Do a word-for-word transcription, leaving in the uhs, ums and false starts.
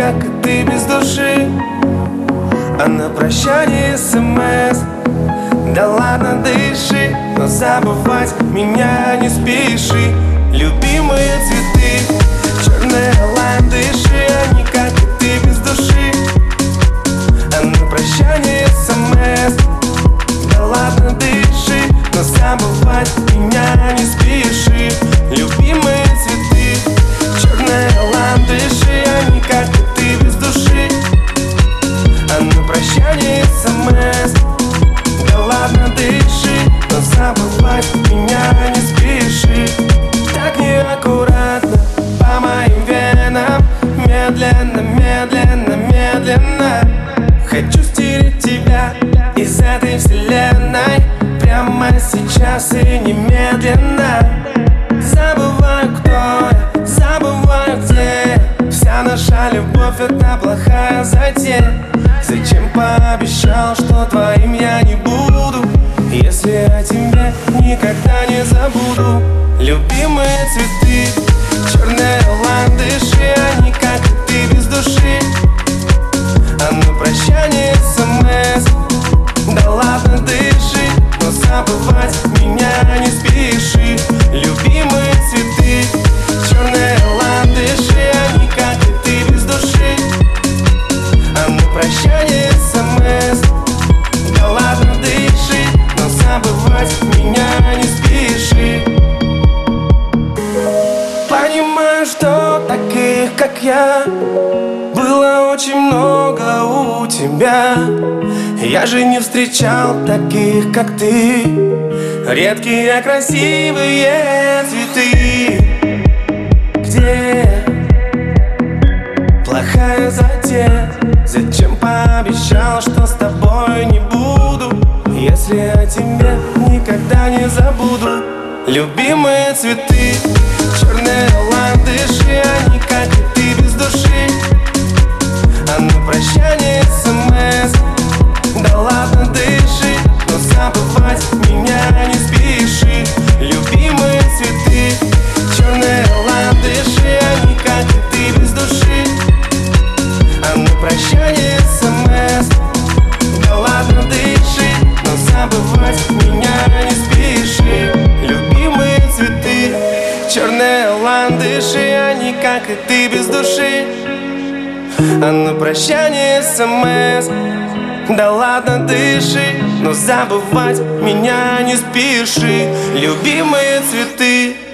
как и ты, без души. А на прощание смс: да ладно, дыши, но забывать меня не спеши. Любимые цветы, черные лайм, дыши, они как и ты, без души. А на прощание смс: да ладно, дыши, но забывать меня не спеши. Любимые цветы, черные лайм, дыши, они как и ты, без души. А на прощание смс: да ладно, дыши, но забывать меня не спеши. Так неаккуратно по моим венам, медленно, медленно, медленно. Хочу стереть тебя из этой вселенной прямо сейчас и немедленно. Забываю, кто я, забываю, где я. Вся наша любовь — это плохая затея. Зачем пообещал, что твоим я не буду, если я тебе никогда не забуду? Любимые цветы, черные лайм, дыши, они как и ты, без души. А на прощание смс: да ладно, дыши, но забывать меня не спеши. Любимые цветы, черные лайм, дыши, они как и ты, без души. А на прощание смс: да ладно, дыши, но забывать меня не спеши. Понимаю, что таких, как я, было очень много у тебя. Я же не встречал таких, как ты. Редкие красивые цветы. Где плохая затея? Зачем пообещал, что с тобой не буду, если я тебя никогда не забуду? Любимые цветы, черные лайм, дыши, они как и ты, без души. А на прощание смс: да ладно, дыши, но забывать меня не спеши. Любимые цветы, черные лайм, дыши, они как и ты, без души. А на прощание смс: да ладно, дыши, но забывать меня не спеши. Любимые цветы, черные лайм, дыши, они как и ты, без души. А на прощание смс: да ладно, дыши, но забывать меня не спеши. Любимые цветы.